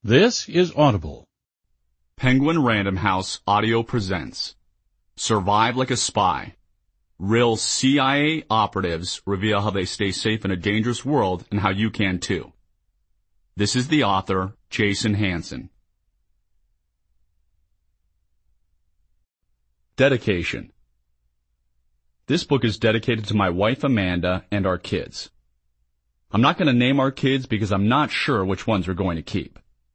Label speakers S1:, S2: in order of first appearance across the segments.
S1: This is Audible.
S2: Penguin Random House Audio presents Survive Like a Spy. Real CIA operatives reveal how they stay safe in a dangerous world and how you can too. This is the author, Jason Hanson. Dedication. This book is dedicated to my wife Amanda and our kids. I'm not going to name our kids because I'm not sure which ones we're going to keep.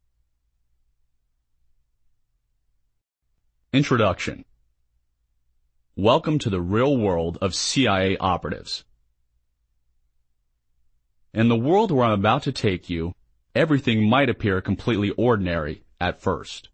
S2: Introduction. Welcome to the real world of CIA operatives. In the world where I'm about to take you, everything might appear completely ordinary at first.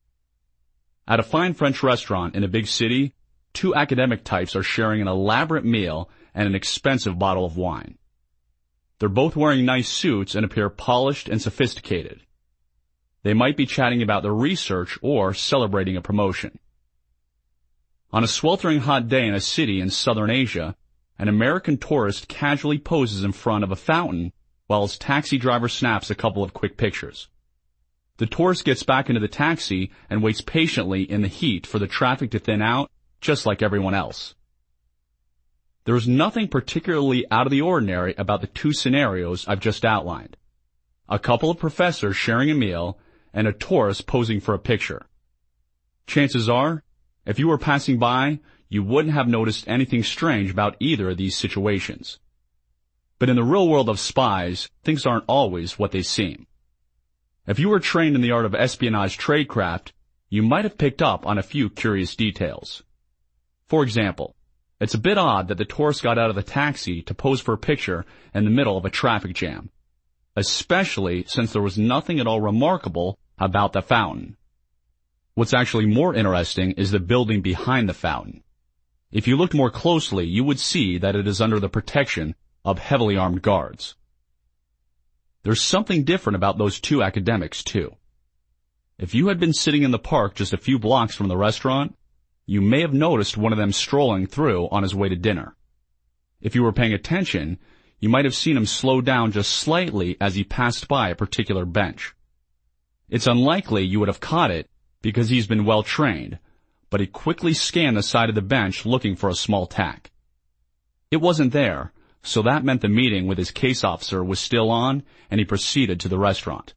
S2: At a fine French restaurant in a big city, two academic types are sharing an elaborate meal and an expensive bottle of wine. They're both wearing nice suits and appear polished and sophisticated. They might be chatting about their research or celebrating a promotion. On a sweltering hot day in a city in southern Asia, an American tourist casually poses in front of a fountain while his taxi driver snaps a couple of quick pictures. The tourist gets back into the taxi and waits patiently in the heat for the traffic to thin out, just like everyone else. There is nothing particularly out of the ordinary about the two scenarios I've just outlined. A couple of professors sharing a meal and a tourist posing for a picture. Chances are, if you were passing by, you wouldn't have noticed anything strange about either of these situations. But in the real world of spies, things aren't always what they seem. If you were trained in the art of espionage tradecraft, you might have picked up on a few curious details. For example, it's a bit odd that the tourist got out of the taxi to pose for a picture in the middle of a traffic jam, especially since there was nothing at all remarkable about the fountain. What's actually more interesting is the building behind the fountain. If you looked more closely, you would see that it is under the protection of heavily armed guards. There's something different about those two academics, too. If you had been sitting in the park just a few blocks from the restaurant, you may have noticed one of them strolling through on his way to dinner. If you were paying attention, you might have seen him slow down just slightly as he passed by a particular bench. It's unlikely you would have caught it because he's been well trained, but he quickly scanned the side of the bench looking for a small tack. It wasn't there, so that meant the meeting with his case officer was still on, and he proceeded to the restaurant.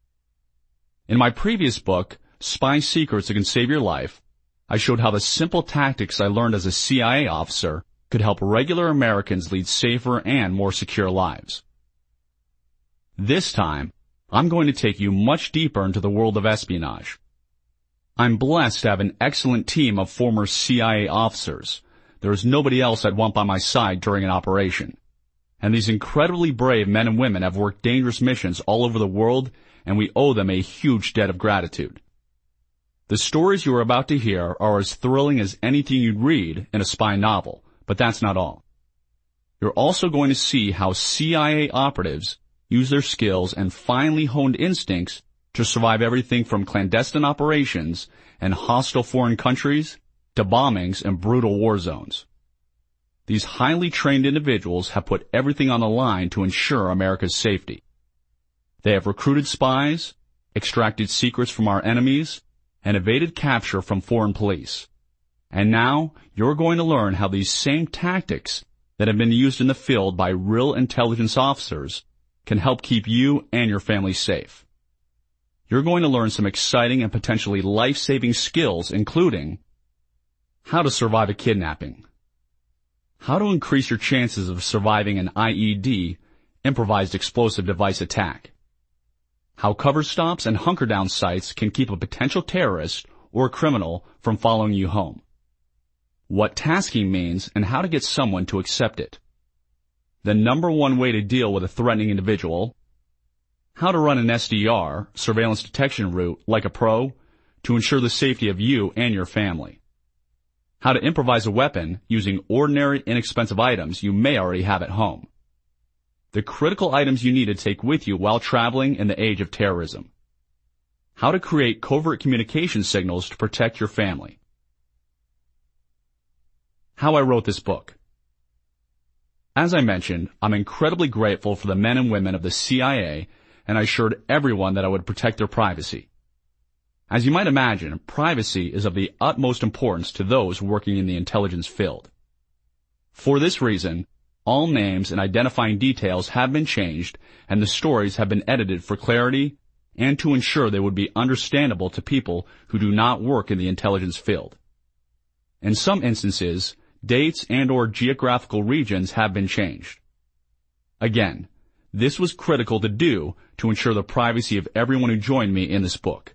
S2: In my previous book, Spy Secrets That Can Save Your Life, I showed how the simple tactics I learned as a CIA officer could help regular Americans lead safer and more secure lives. This time, I'm going to take you much deeper into the world of espionage. I'm blessed to have an excellent team of former CIA officers. There is nobody else I'd want by my side during an operation. And these incredibly brave men and women have worked dangerous missions all over the world, and we owe them a huge debt of gratitude. The stories you are about to hear are as thrilling as anything you'd read in a spy novel, but that's not all. You're also going to see how CIA operatives use their skills and finely honed instincts to survive everything from clandestine operations and hostile foreign countries to bombings and brutal war zones. These highly trained individuals have put everything on the line to ensure America's safety. They have recruited spies, extracted secrets from our enemies, and evaded capture from foreign police. And now you're going to learn how these same tactics that have been used in the field by real intelligence officers can help keep you and your family safe. You're going to learn some exciting and potentially life-saving skills, including how to survive a kidnapping, how to increase your chances of surviving an IED, improvised explosive device attack, how cover stops and hunker-down sites can keep a potential terrorist or criminal from following you home, what tasking means and how to get someone to accept it, the number one way to deal with a threatening individual, how to run an SDR, surveillance detection route, like a pro, to ensure the safety of you and your family, how to improvise a weapon using ordinary, inexpensive items you may already have at home, the critical items you need to take with you while traveling in the age of terrorism, how to create covert communication signals to protect your family. How I wrote this book. As I mentioned, I'm incredibly grateful for the men and women of the CIA and I assured everyone that I would protect their privacy. As you might imagine, privacy is of the utmost importance to those working in the intelligence field. For this reason, all names and identifying details have been changed, and the stories have been edited for clarity and to ensure they would be understandable to people who do not work in the intelligence field. In some instances, dates and/or geographical regions have been changed. Again, this was critical to do to ensure the privacy of everyone who joined me in this book.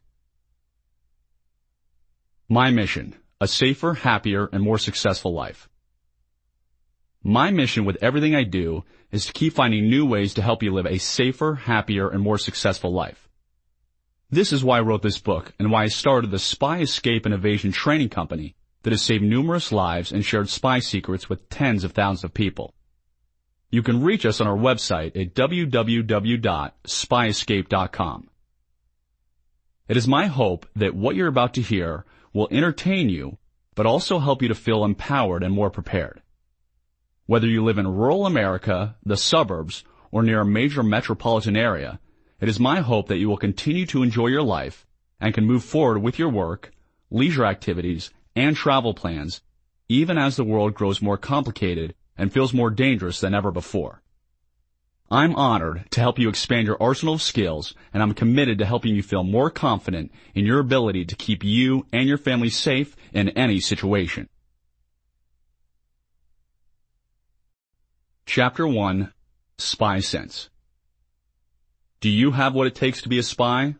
S2: My mission: a safer, happier, and more successful life. My mission with everything I do is to keep finding new ways to help you live a safer, happier, and more successful life. This is why I wrote this book and why I started the Spy Escape and Evasion Training Company that has saved numerous lives and shared spy secrets with tens of thousands of people. You can reach us on our website at www.spyescape.com. It is my hope that what you're about to hear will entertain you, but also help you to feel empowered and more prepared. Whether you live in rural America, the suburbs, or near a major metropolitan area, it is my hope that you will continue to enjoy your life and can move forward with your work, leisure activities, and travel plans, even as the world grows more complicated and feels more dangerous than ever before. I'm honored to help you expand your arsenal of skills, and I'm committed to helping you feel more confident in your ability to keep you and your family safe in any situation. Chapter 1: Spy Sense. Do you have what it takes to be a spy?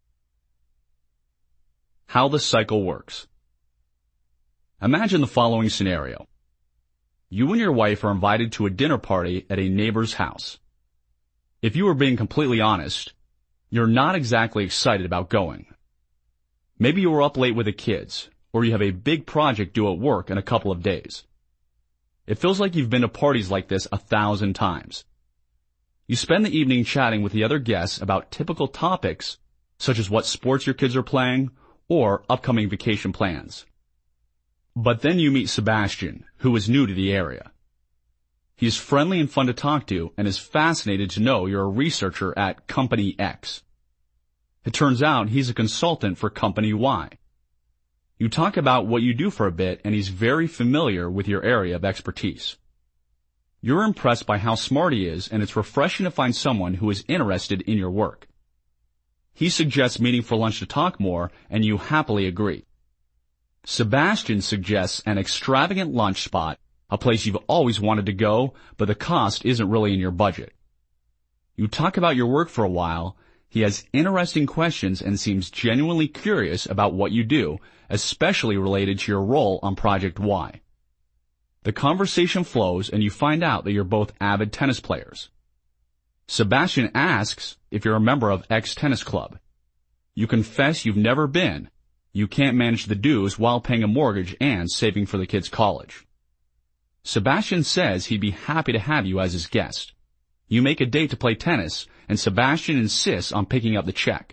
S2: How the cycle works. Imagine the following scenario. You and your wife are invited to a dinner party at a neighbor's house. If you are being completely honest, you're not exactly excited about going. Maybe you were up late with the kids, or you have a big project due at work in a couple of days. It feels like you've been to parties like this 1,000 times. You spend the evening chatting with the other guests about typical topics, such as what sports your kids are playing or upcoming vacation plans. But then you meet Sebastian, who is new to the area. He is friendly and fun to talk to and is fascinated to know you're a researcher at Company X. It turns out he's a consultant for Company Y. You talk about what you do for a bit, and he's very familiar with your area of expertise. You're impressed by how smart he is, and it's refreshing to find someone who is interested in your work. He suggests meeting for lunch to talk more, and you happily agree. Sebastian suggests an extravagant lunch spot, a place you've always wanted to go, but the cost isn't really in your budget. You talk about your work for a while. He has interesting questions and seems genuinely curious about what you do, especially related to your role on Project Y. The conversation flows, and you find out that you're both avid tennis players. Sebastian asks if you're a member of X Tennis Club. You confess you've never been. You can't manage the dues while paying a mortgage and saving for the kids' college. Sebastian says he'd be happy to have you as his guest. You make a date to play tennis, and Sebastian insists on picking up the check.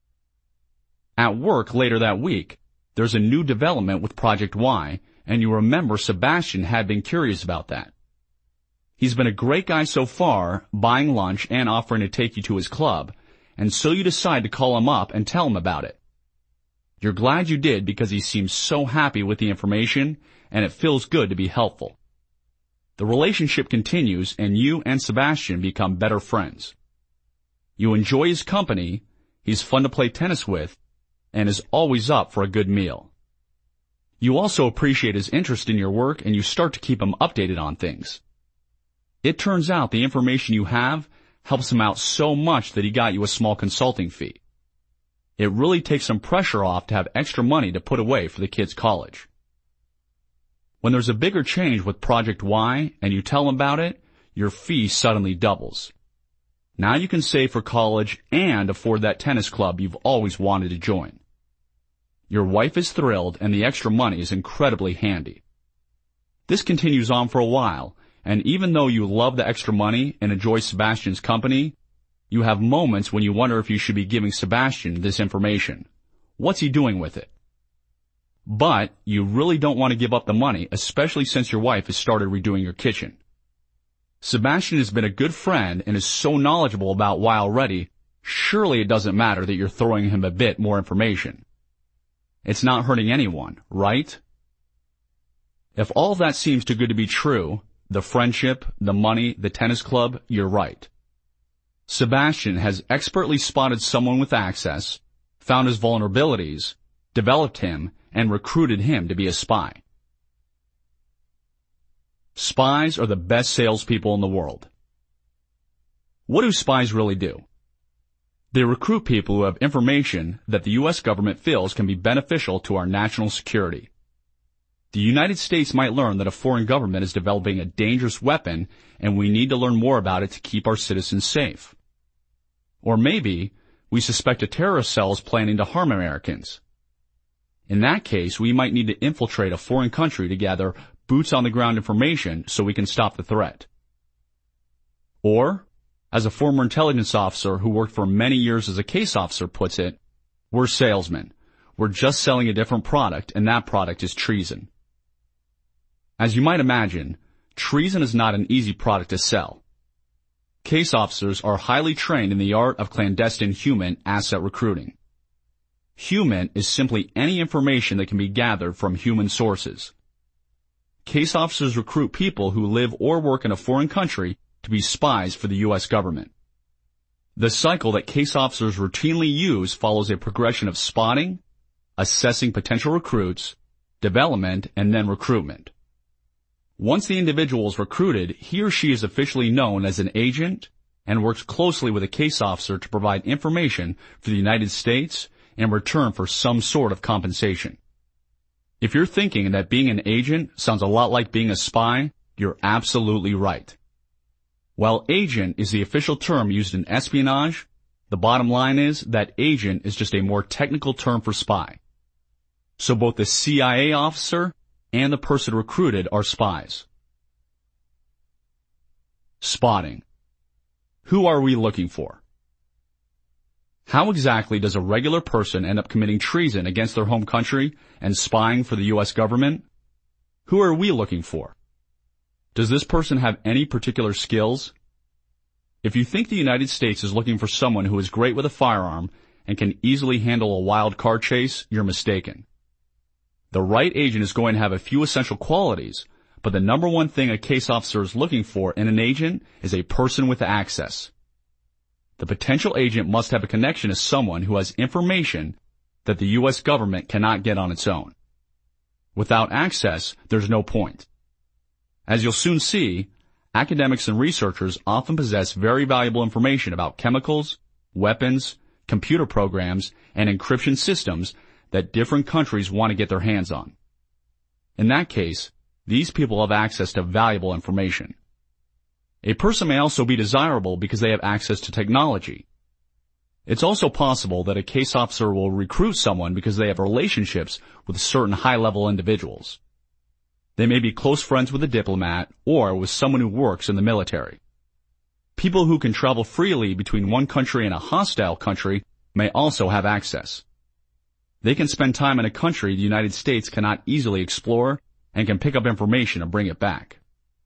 S2: At work later that week, there's a new development with Project Y, and you remember Sebastian had been curious about that. He's been a great guy so far, buying lunch and offering to take you to his club, and so you decide to call him up and tell him about it. You're glad you did because he seems so happy with the information, and it feels good to be helpful. The relationship continues, and you and Sebastian become better friends. You enjoy his company, he's fun to play tennis with, and is always up for a good meal. You also appreciate his interest in your work, and you start to keep him updated on things. It turns out the information you have helps him out so much that he got you a small consulting fee. It really takes some pressure off to have extra money to put away for the kids' college. When there's a bigger change with Project Y and you tell him about it, your fee suddenly doubles. Now you can save for college and afford that tennis club you've always wanted to join. Your wife is thrilled, and the extra money is incredibly handy. This continues on for a while, and even though you love the extra money and enjoy Sebastian's company, you have moments when you wonder if you should be giving Sebastian this information. What's he doing with it? But you really don't want to give up the money, especially since your wife has started redoing your kitchen. Sebastian has been a good friend and is so knowledgeable about Y already surely it doesn't matter that you're throwing him a bit more information. It's not hurting anyone, right? If all of that seems too good to be true, the friendship, the money, the tennis club, you're right. Sebastian has expertly spotted someone with access, found his vulnerabilities, developed him, and recruited him to be a spy. Spies are the best salespeople in the world. What do spies really do? They recruit people who have information that the U.S. government feels can be beneficial to our national security. The United States might learn that a foreign government is developing a dangerous weapon and we need to learn more about it to keep our citizens safe. Or maybe we suspect a terrorist cell is planning to harm Americans. In that case, we might need to infiltrate a foreign country to gather boots-on-the-ground information so we can stop the threat. Or, as a former intelligence officer who worked for many years as a case officer puts it, we're salesmen. We're just selling a different product, and that product is treason. As you might imagine, treason is not an easy product to sell. Case officers are highly trained in the art of clandestine human asset recruiting. Human is simply any information that can be gathered from human sources. Case officers recruit people who live or work in a foreign country to be spies for the U.S. government. The cycle that case officers routinely use follows a progression of spotting, assessing potential recruits, development, and then recruitment. Once the individual is recruited, he or she is officially known as an agent and works closely with a case officer to provide information for the United States in return for some sort of compensation. If you're thinking that being an agent sounds a lot like being a spy, you're absolutely right. While agent is the official term used in espionage, the bottom line is that agent is just a more technical term for spy. So both the CIA officer and the person recruited are spies. Spotting. Who are we looking for? How exactly does a regular person end up committing treason against their home country and spying for the U.S. government? Who are we looking for? Does this person have any particular skills? If you think the United States is looking for someone who is great with a firearm and can easily handle a wild car chase, you're mistaken. The right agent is going to have a few essential qualities, but the number one thing a case officer is looking for in an agent is a person with access. The potential agent must have a connection to someone who has information that the U.S. government cannot get on its own. Without access, there's no point. As you'll soon see, academics and researchers often possess very valuable information about chemicals, weapons, computer programs, and encryption systems that different countries want to get their hands on. In that case, these people have access to valuable information. A person may also be desirable because they have access to technology. It's also possible that a case officer will recruit someone because they have relationships with certain high-level individuals. They may be close friends with a diplomat or with someone who works in the military. People who can travel freely between one country and a hostile country may also have access. They can spend time in a country the United States cannot easily explore and can pick up information and bring it back.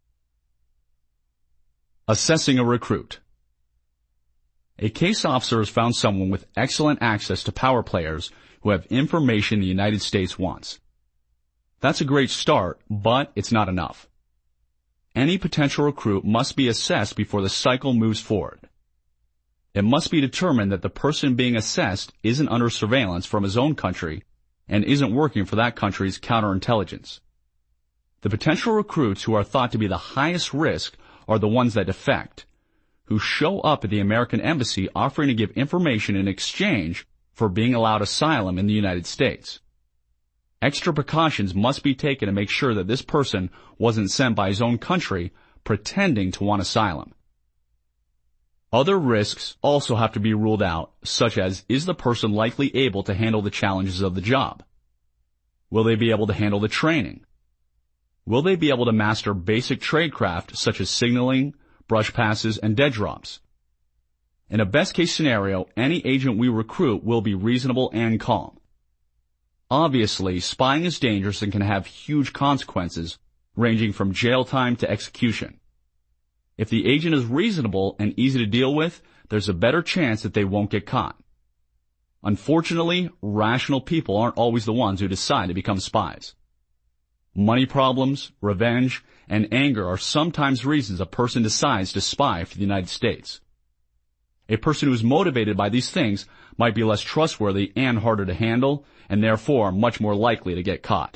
S2: Assessing a recruit. A case officer has found someone with excellent access to power players who have information the United States wants. That's a great start, but it's not enough. Any potential recruit must be assessed before the cycle moves forward. It must be determined that the person being assessed isn't under surveillance from his own country and isn't working for that country's counterintelligence. The potential recruits who are thought to be the highest risk are the ones that defect, who show up at the American embassy offering to give information in exchange for being allowed asylum in the United States. Extra precautions must be taken to make sure that this person wasn't sent by his own country pretending to want asylum. Other risks also have to be ruled out, such as, is the person likely able to handle the challenges of the job? Will they be able to handle the training? Will they be able to master basic tradecraft such as signaling, brush passes, and dead drops? In a best-case scenario, any agent we recruit will be reasonable and calm. Obviously, spying is dangerous and can have huge consequences, ranging from jail time to execution. If the agent is reasonable and easy to deal with, there's a better chance that they won't get caught. Unfortunately, rational people aren't always the ones who decide to become spies. Money problems, revenge, and anger are sometimes reasons a person decides to spy for the United States. A person who is motivated by these things might be less trustworthy and harder to handle, and therefore much more likely to get caught.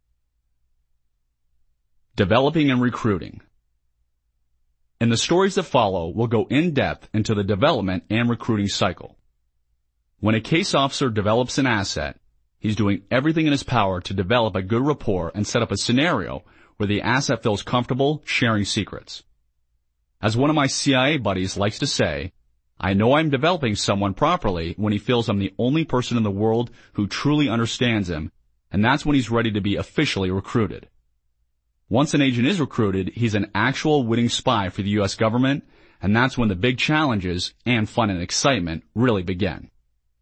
S2: Developing and recruiting. In the stories that follow, we'll go in depth into the development and recruiting cycle. When a case officer develops an asset, he's doing everything in his power to develop a good rapport and set up a scenario where the asset feels comfortable sharing secrets. As one of my CIA buddies likes to say, I know I'm developing someone properly when he feels I'm the only person in the world who truly understands him, and that's when he's ready to be officially recruited. Once an agent is recruited, he's an actual winning spy for the U.S. government, and that's when the big challenges and fun and excitement really begin.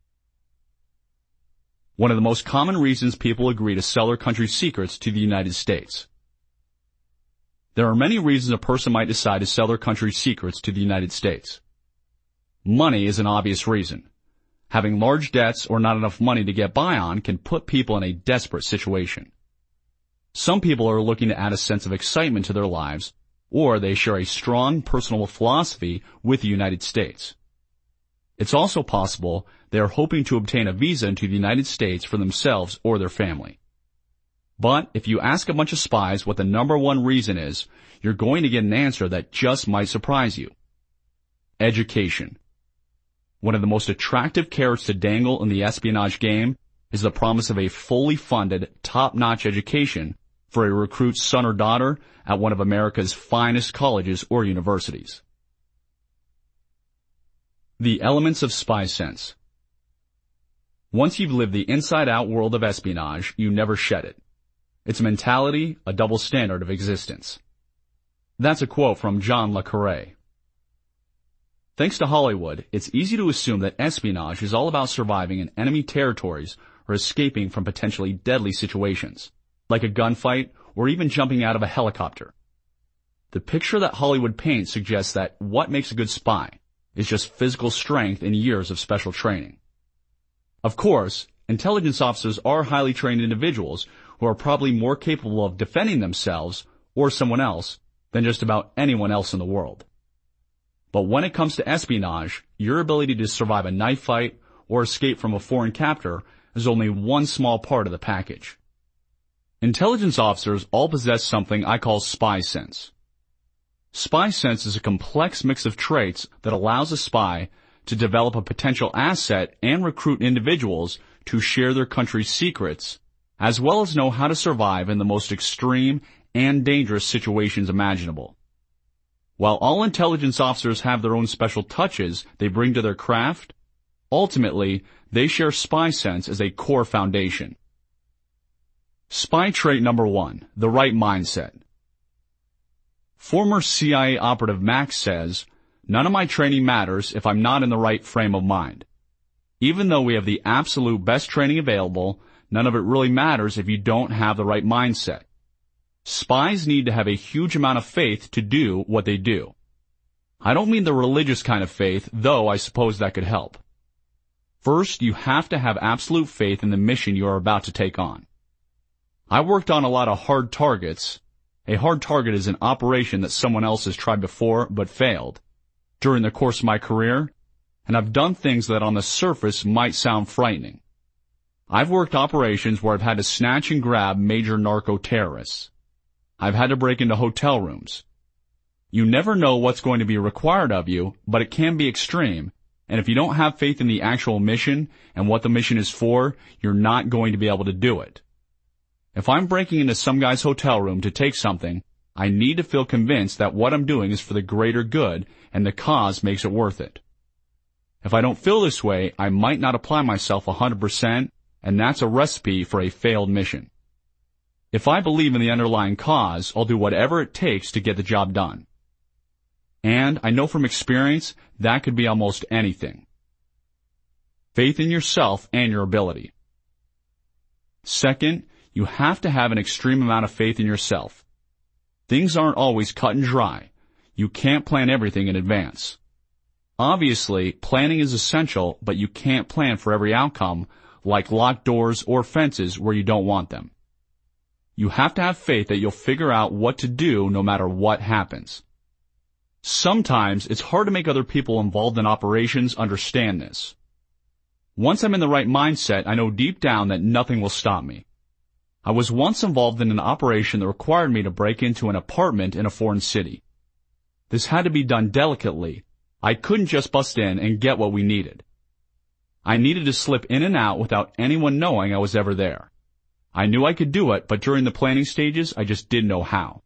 S2: One of the most common reasons people agree to sell their country's secrets to the United States. There are many reasons a person might decide to sell their country's secrets to the United States. Money is an obvious reason. Having large debts or not enough money to get by on can put people in a desperate situation. Some people are looking to add a sense of excitement to their lives, or they share a strong personal philosophy with the United States. It's also possible they are hoping to obtain a visa into the United States for themselves or their family. But if you ask a bunch of spies what the number one reason is, you're going to get an answer that just might surprise you. Education. One of the most attractive carrots to dangle in the espionage game is the promise of a fully funded, top-notch education for a recruit's son or daughter at one of America's finest colleges or universities. The elements of spy sense. Once you've lived the inside-out world of espionage, you never shed it. It's a mentality, a double standard of existence. That's a quote from John le Carré. Thanks to Hollywood, it's easy to assume that espionage is all about surviving in enemy territories or escaping from potentially deadly situations, like a gunfight or even jumping out of a helicopter. The picture that Hollywood paints suggests that what makes a good spy is just physical strength and years of special training. Of course, intelligence officers are highly trained individuals who are probably more capable of defending themselves or someone else than just about anyone else in the world. But when it comes to espionage, your ability to survive a knife fight or escape from a foreign captor is only one small part of the package. Intelligence officers all possess something I call spy sense. Spy sense is a complex mix of traits that allows a spy to develop a potential asset and recruit individuals to share their country's secrets, as well as know how to survive in the most extreme and dangerous situations imaginable. While all intelligence officers have their own special touches they bring to their craft, ultimately, they share spy sense as a core foundation. Spy trait number 1, the right mindset. Former CIA operative Max says, "None of my training matters if I'm not in the right frame of mind. Even though we have the absolute best training available, none of it really matters if you don't have the right mindset. Spies need to have a huge amount of faith to do what they do. I don't mean the religious kind of faith, though I suppose that could help. First, you have to have absolute faith in the mission you are about to take on. I worked on a lot of hard targets. A hard target is an operation that someone else has tried before but failed during the course of my career, and I've done things that on the surface might sound frightening. I've worked operations where I've had to snatch and grab major narco-terrorists. I've had to break into hotel rooms. You never know what's going to be required of you, but it can be extreme, and if you don't have faith in the actual mission and what the mission is for, you're not going to be able to do it. If I'm breaking into some guy's hotel room to take something, I need to feel convinced that what I'm doing is for the greater good and the cause makes it worth it. If I don't feel this way, I might not apply myself 100%, and that's a recipe for a failed mission. If I believe in the underlying cause, I'll do whatever it takes to get the job done. And I know from experience that could be almost anything. Faith in yourself and your ability. Second, you have to have an extreme amount of faith in yourself. Things aren't always cut and dry. You can't plan everything in advance. Obviously, planning is essential, but you can't plan for every outcome, like locked doors or fences where you don't want them. You have to have faith that you'll figure out what to do no matter what happens. Sometimes it's hard to make other people involved in operations understand this. Once I'm in the right mindset, I know deep down that nothing will stop me. I was once involved in an operation that required me to break into an apartment in a foreign city. This had to be done delicately. I couldn't just bust in and get what we needed. I needed to slip in and out without anyone knowing I was ever there. I knew I could do it, but during the planning stages, I just didn't know how.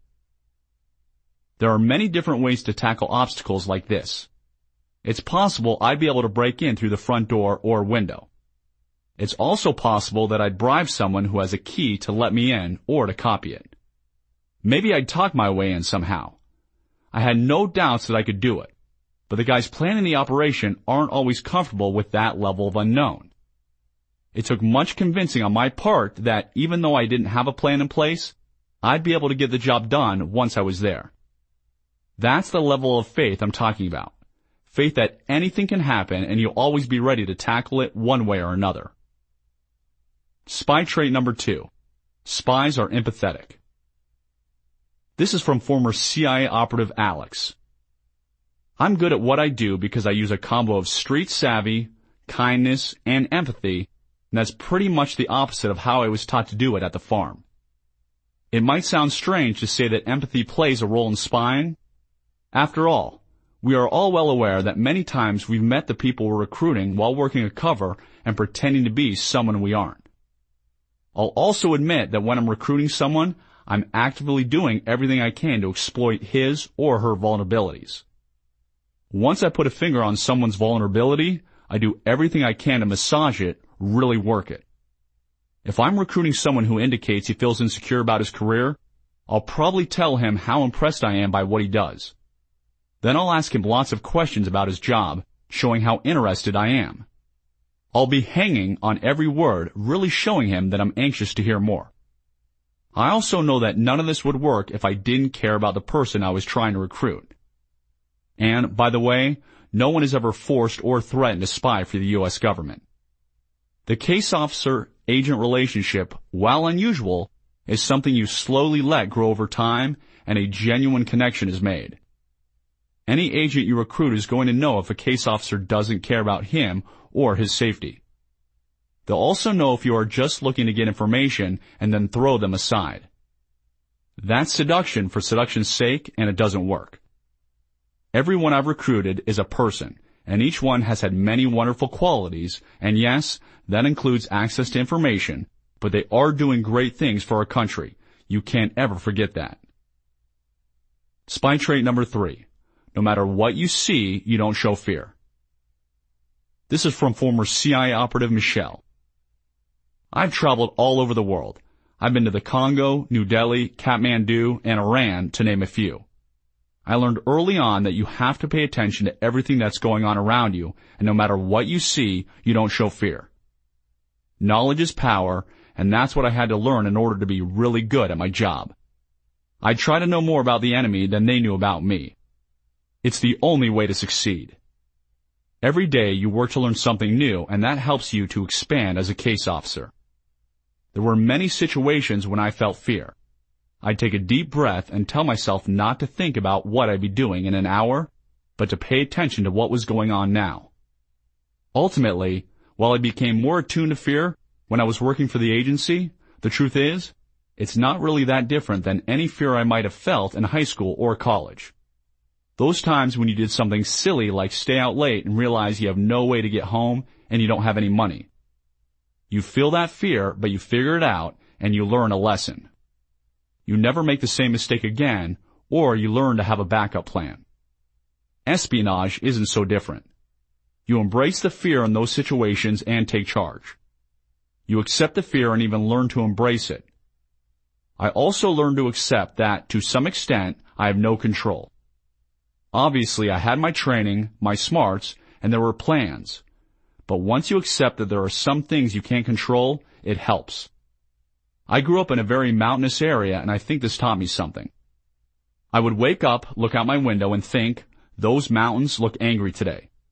S2: There are many different ways to tackle obstacles like this. It's possible I'd be able to break in through the front door or window. It's also possible that I'd bribe someone who has a key to let me in or to copy it. Maybe I'd talk my way in somehow. I had no doubts that I could do it, but the guys planning the operation aren't always comfortable with that level of unknown. It took much convincing on my part that even though I didn't have a plan in place, I'd be able to get the job done once I was there. That's the level of faith I'm talking about. Faith that anything can happen and you'll always be ready to tackle it one way or another. Spy trait number 2. Spies are empathetic. This is from former CIA operative Alex. I'm good at what I do because I use a combo of street savvy, kindness, and empathy, and that's pretty much the opposite of how I was taught to do it at the farm. It might sound strange to say that empathy plays a role in spying. After all, we are all well aware that many times we've met the people we're recruiting while working a cover and pretending to be someone we aren't. I'll also admit that when I'm recruiting someone, I'm actively doing everything I can to exploit his or her vulnerabilities. Once I put a finger on someone's vulnerability, I do everything I can to massage it, really work it. If I'm recruiting someone who indicates he feels insecure about his career, I'll probably tell him how impressed I am by what he does. Then I'll ask him lots of questions about his job, showing how interested I am. I'll be hanging on every word, really showing him that I'm anxious to hear more. I also know that none of this would work if I didn't care about the person I was trying to recruit. And, by the way, no one is ever forced or threatened to spy for the U.S. government. The case officer-agent relationship, while unusual, is something you slowly let grow over time and a genuine connection is made. Any agent you recruit is going to know if a case officer doesn't care about him or his safety. They'll also know if you are just looking to get information and then throw them aside. That's seduction for seduction's sake, and it doesn't work. Everyone I've recruited is a person, and each one has had many wonderful qualities, and yes, that includes access to information, but they are doing great things for our country. You can't ever forget that. Spy trait number 3. No matter what you see, you don't show fear. This is from former CIA operative Michelle. I've traveled all over the world. I've been to the Congo, New Delhi, Kathmandu, and Iran, to name a few. I learned early on that you have to pay attention to everything that's going on around you, and no matter what you see, you don't show fear. Knowledge is power, and that's what I had to learn in order to be really good at my job. I try to know more about the enemy than they knew about me. It's the only way to succeed. Every day you work to learn something new, and that helps you to expand as a case officer. There were many situations when I felt fear. I'd take a deep breath and tell myself not to think about what I'd be doing in an hour, but to pay attention to what was going on now. Ultimately, while I became more attuned to fear when I was working for the agency, the truth is, it's not really that different than any fear I might have felt in high school or college. Those times when you did something silly like stay out late and realize you have no way to get home and you don't have any money. You feel that fear, but you figure it out and you learn a lesson. You never make the same mistake again, or you learn to have a backup plan. Espionage isn't so different. You embrace the fear in those situations and take charge. You accept the fear and even learn to embrace it. I also learned to accept that, to some extent, I have no control. Obviously, I had my training, my smarts, and there were plans. But once you accept that there are some things you can't control, it helps. I grew up in a very mountainous area, and I think this taught me something. I would wake up, look out my window, and think, those mountains look angry today.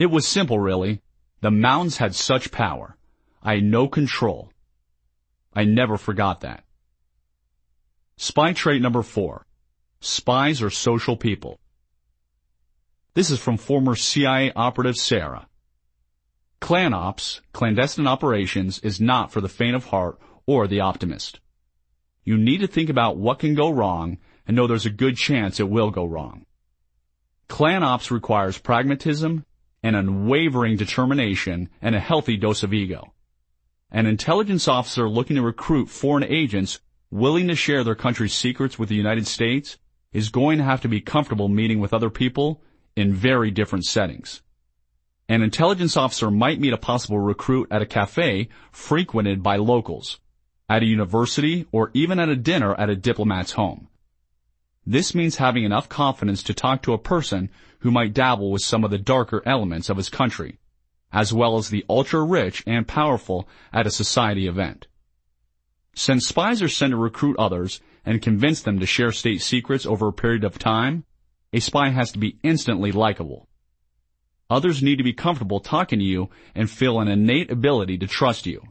S2: It was simple, really. The mountains had such power. I had no control. I never forgot that. Spy trait number 4. Spies are social people. This is from former CIA operative Sarah. Clan ops, clandestine operations, is not for the faint of heart or the optimist. You need to think about what can go wrong and know there's a good chance it will go wrong. Clan ops requires pragmatism, an unwavering determination, and a healthy dose of ego. An intelligence officer looking to recruit foreign agents willing to share their country's secrets with the United States is going to have to be comfortable meeting with other people in very different settings. An intelligence officer might meet a possible recruit at a cafe frequented by locals, at a university, or even at a dinner at a diplomat's home. This means having enough confidence to talk to a person who might dabble with some of the darker elements of his country, as well as the ultra-rich and powerful at a society event. Since spies are sent to recruit others and convince them to share state secrets over a period of time, a spy has to be instantly likable. Others need to be comfortable talking to you and feel an innate ability to trust you.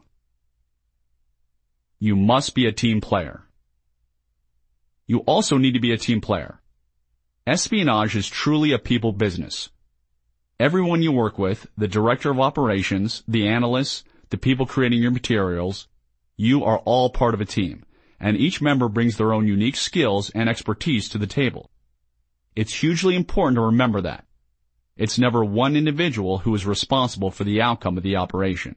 S2: You must be a team player. You also need to be a team player. Espionage is truly a people business. Everyone you work with, the director of operations, the analysts, the people creating your materials, you are all part of a team, and each member brings their own unique skills and expertise to the table. It's hugely important to remember that. It's never one individual who is responsible for the outcome of the operation.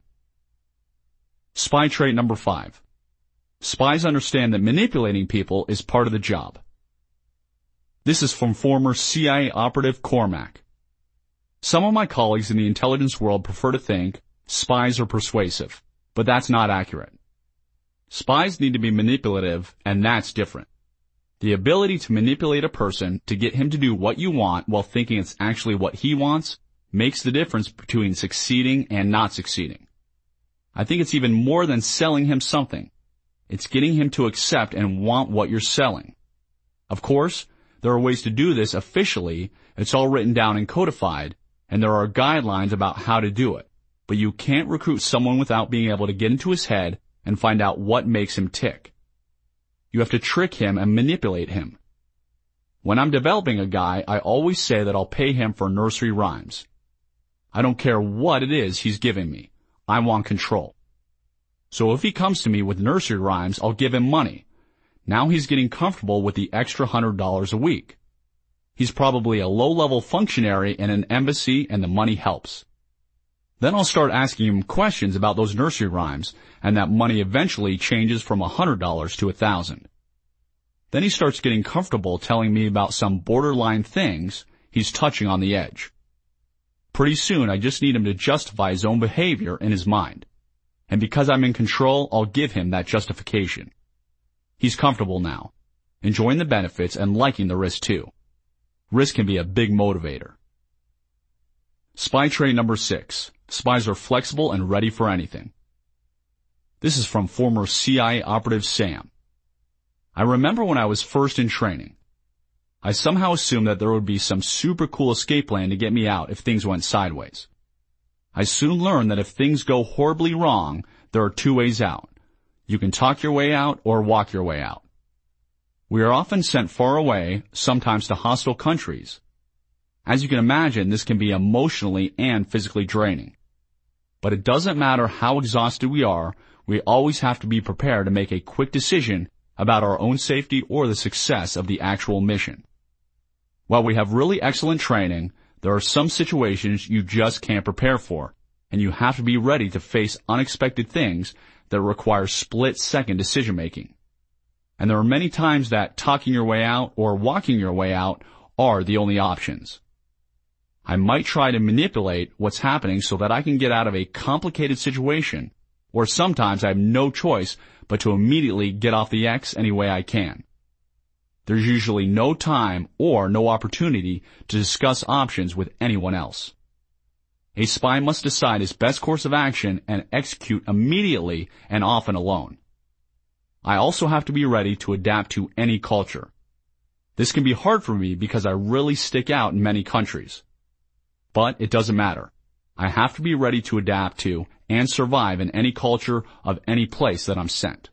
S2: Spy trait number 5. Spies understand that manipulating people is part of the job. This is from former CIA operative Cormac. Some of my colleagues in the intelligence world prefer to think spies are persuasive, but that's not accurate. Spies need to be manipulative, and that's different. The ability to manipulate a person to get him to do what you want while thinking it's actually what he wants makes the difference between succeeding and not succeeding. I think it's even more than selling him something. It's getting him to accept and want what you're selling. Of course, there are ways to do this officially. It's all written down and codified, and there are guidelines about how to do it. But you can't recruit someone without being able to get into his head and find out what makes him tick. You have to trick him and manipulate him. When I'm developing a guy, I always say that I'll pay him for nursery rhymes. I don't care what it is he's giving me. I want control. So if he comes to me with nursery rhymes, I'll give him money. Now he's getting comfortable with the extra $100 a week. He's probably a low-level functionary in an embassy, and the money helps. Then I'll start asking him questions about those nursery rhymes, and that money eventually changes from $100 to $1,000. Then he starts getting comfortable telling me about some borderline things he's touching on the edge. Pretty soon I just need him to justify his own behavior in his mind. And because I'm in control, I'll give him that justification. He's comfortable now, enjoying the benefits and liking the risk too. Risk can be a big motivator. Spy trait number 6. Spies are flexible and ready for anything. This is from former CIA operative Sam. I remember when I was first in training. I somehow assumed that there would be some super cool escape plan to get me out if things went sideways. I soon learned that if things go horribly wrong, there are 2 ways out. You can talk your way out or walk your way out. We are often sent far away, sometimes to hostile countries. As you can imagine, this can be emotionally and physically draining. But it doesn't matter how exhausted we are, we always have to be prepared to make a quick decision about our own safety or the success of the actual mission. While we have really excellent training, there are some situations you just can't prepare for, and you have to be ready to face unexpected things that require split-second decision-making. And there are many times that talking your way out or walking your way out are the only options. I might try to manipulate what's happening so that I can get out of a complicated situation, or sometimes I have no choice but to immediately get off the X any way I can. There's usually no time or no opportunity to discuss options with anyone else. A spy must decide his best course of action and execute immediately and often alone. I also have to be ready to adapt to any culture. This can be hard for me because I really stick out in many countries. But it doesn't matter. I have to be ready to adapt to and survive in any culture of any place that I'm sent.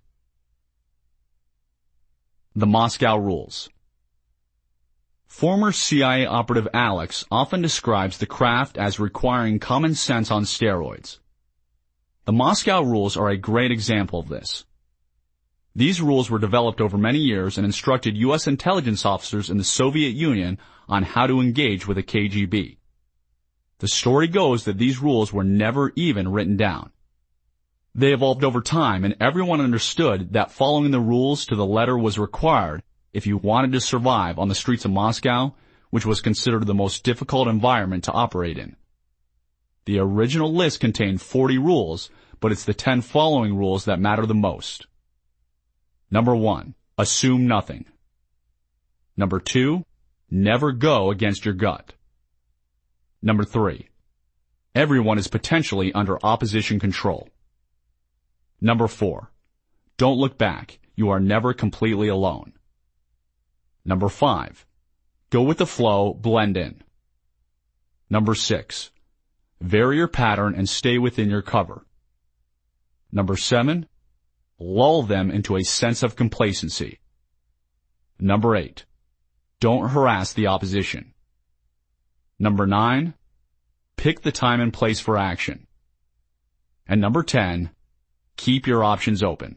S2: The Moscow Rules. Former CIA operative Alex often describes the craft as requiring common sense on steroids. The Moscow Rules are a great example of this. These rules were developed over many years and instructed U.S. intelligence officers in the Soviet Union on how to engage with the KGB. The story goes that these rules were never even written down. They evolved over time, and everyone understood that following the rules to the letter was required if you wanted to survive on the streets of Moscow, which was considered the most difficult environment to operate in. The original list contained 40 rules, but it's the 10 following rules that matter the most. Number 1, assume nothing. Number 2, never go against your gut. Number 3, everyone is potentially under opposition control. Number 4, don't look back. You are never completely alone. Number 5, go with the flow, blend in. Number 6, vary your pattern and stay within your cover. Number 7, lull them into a sense of complacency. Number 8, don't harass the opposition. Number 9, pick the time and place for action. And number 10, keep your options open.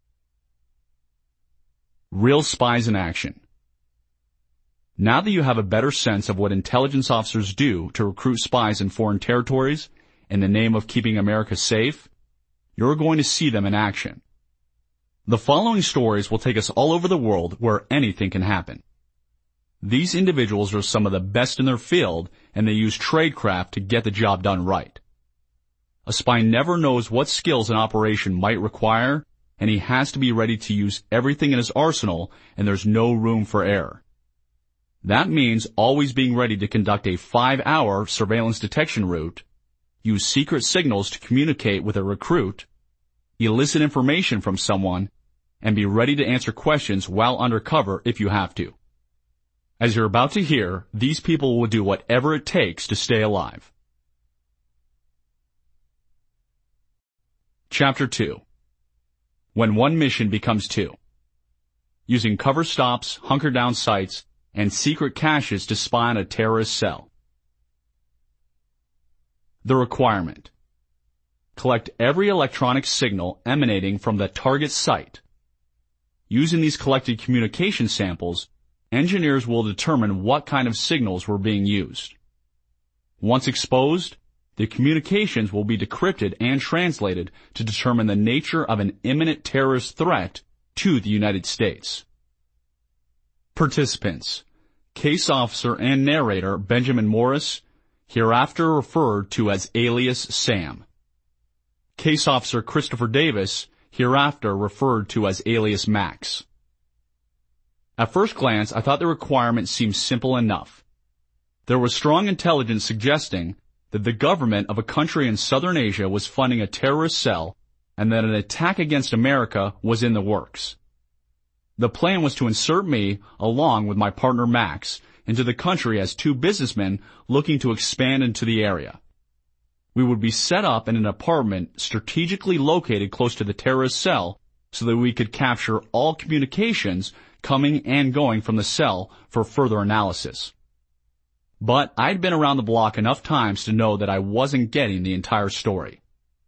S2: Real spies in action. Now that you have a better sense of what intelligence officers do to recruit spies in foreign territories in the name of keeping America safe, you're going to see them in action. The following stories will take us all over the world where anything can happen. These individuals are some of the best in their field, and they use tradecraft to get the job done right. A spy never knows what skills an operation might require, and he has to be ready to use everything in his arsenal, and there's no room for error. That means always being ready to conduct a 5-hour surveillance detection route, use secret signals to communicate with a recruit, elicit information from someone, and be ready to answer questions while undercover if you have to. As you're about to hear, these people will do whatever it takes to stay alive. Chapter 2. When one mission becomes two. Using cover stops, hunker-down sites, and secret caches to spy on a terrorist cell. The requirement. Collect every electronic signal emanating from the target site. Using these collected communication samples, engineers will determine what kind of signals were being used. Once exposed, the communications will be decrypted and translated to determine the nature of an imminent terrorist threat to the United States. Participants: Case Officer and Narrator Benjamin Morris, hereafter referred to as alias Sam. Case Officer Christopher Davis, hereafter referred to as alias Max. At first glance, I thought the requirement seemed simple enough. There was strong intelligence suggesting that the government of a country in southern Asia was funding a terrorist cell and that an attack against America was in the works. The plan was to insert me, along with my partner Max, into the country as two businessmen looking to expand into the area. We would be set up in an apartment strategically located close to the terrorist cell so that we could capture all communications coming and going from the cell for further analysis. But I'd been around the block enough times to know that I wasn't getting the entire story.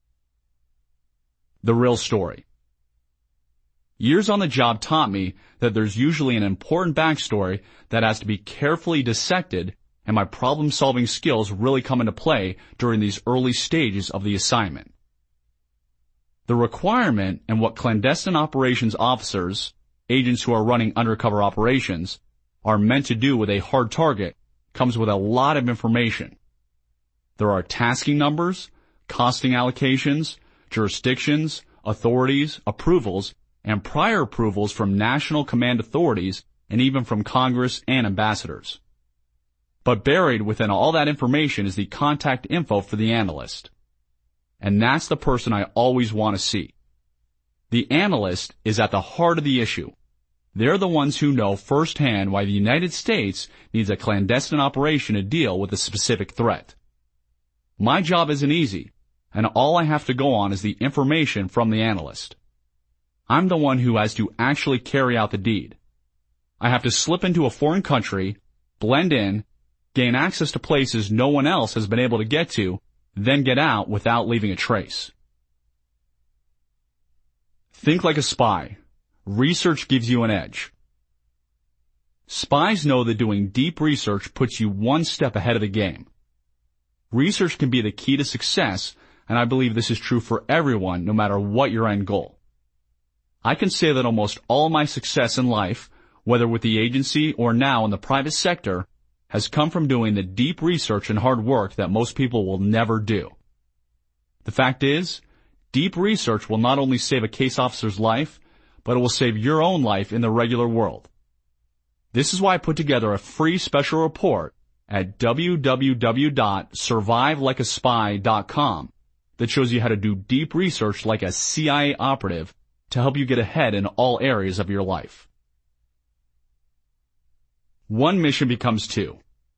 S2: The real story. Years on the job taught me that there's usually an important backstory that has to be carefully dissected, and my problem-solving skills really come into play during these early stages of the assignment. The requirement and what clandestine operations officers, agents who are running undercover operations, are meant to do with a hard target comes with a lot of information. There are tasking numbers, costing allocations, jurisdictions, authorities, approvals, and prior approvals from national command authorities and even from Congress and ambassadors. But buried within all that information is the contact info for the analyst. And that's the person I always want to see. The analyst is at the heart of the issue. They're the ones who know firsthand why the United States needs a clandestine operation to deal with a specific threat. My job isn't easy, and all I have to go on is the information from the analyst. I'm the one who has to actually carry out the deed. I have to slip into a foreign country, blend in, gain access to places no one else has been able to get to, then get out without leaving a trace. Think like a spy. Research gives you an edge. Spies know that doing deep research puts you one step ahead of the game. Research can be the key to success, and I believe this is true for everyone, no matter what your end goal. I can say that almost all my success in life, whether with the agency or now in the private sector, has come from doing the deep research and hard work that most people will never do. The fact is, deep research will not only save a case officer's life, but it will save your own life in the regular world. This is why I put together a free special report at www.survivelikeaspy.com that shows you how to do deep research like a CIA operative to help you get ahead in all areas of your life. One mission becomes two.